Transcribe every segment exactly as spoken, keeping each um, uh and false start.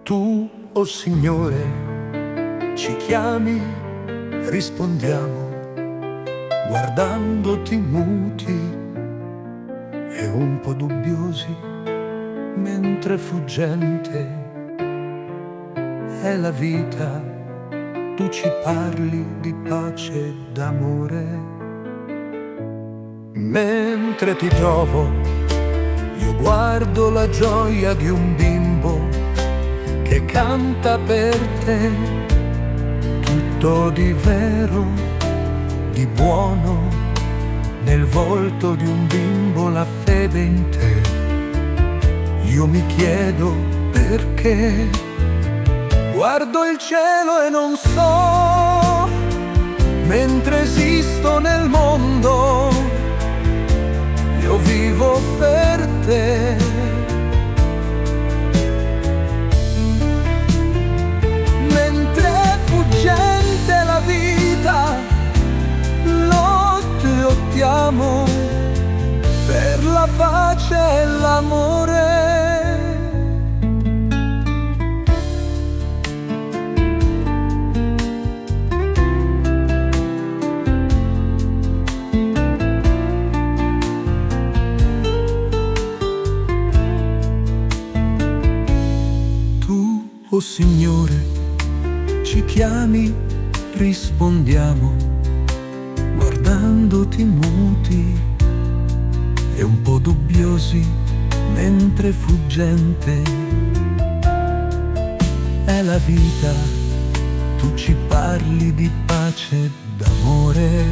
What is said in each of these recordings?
Tu, o Signore, ci chiami, rispondiamo, guardandoti muti e un po' dubbiosi, mentre fuggente è la vita. Tu ci parli di pace e d'amore. Mentre ti trovo, io guardo la gioia di un bimbo che canta per te, tutto di vero, di buono, nel volto di un bimbo la fede in te. Io mi chiedo perché, guardo il cielo e non so, mentre esisto nel mondo, io vivo per te. Lottiamo per la pace e l'amore. Tu, o Signore, ci chiami, rispondiamo, guardandoti muti e un po' dubbiosi, mentre fuggente è la vita. Tu ci parli di pace e d'amore.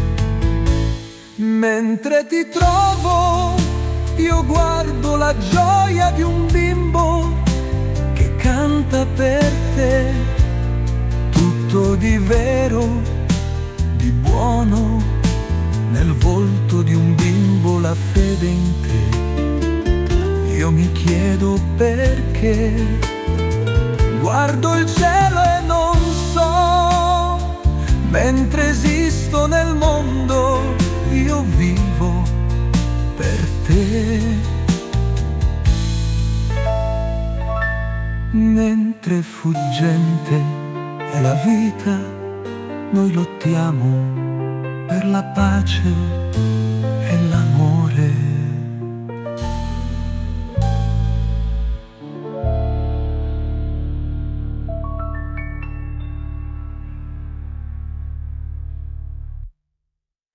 Mentre ti trovo, io guardo la gioia di un bimbo che canta per te, tutto di vero, di buono, nel volto di un bimbo la fede in te. Io mi chiedo perché, guardo il cielo e non so, mentre esisto nel mondo, io vivo per te. Mentre fuggente è la vita, noi lottiamo per la pace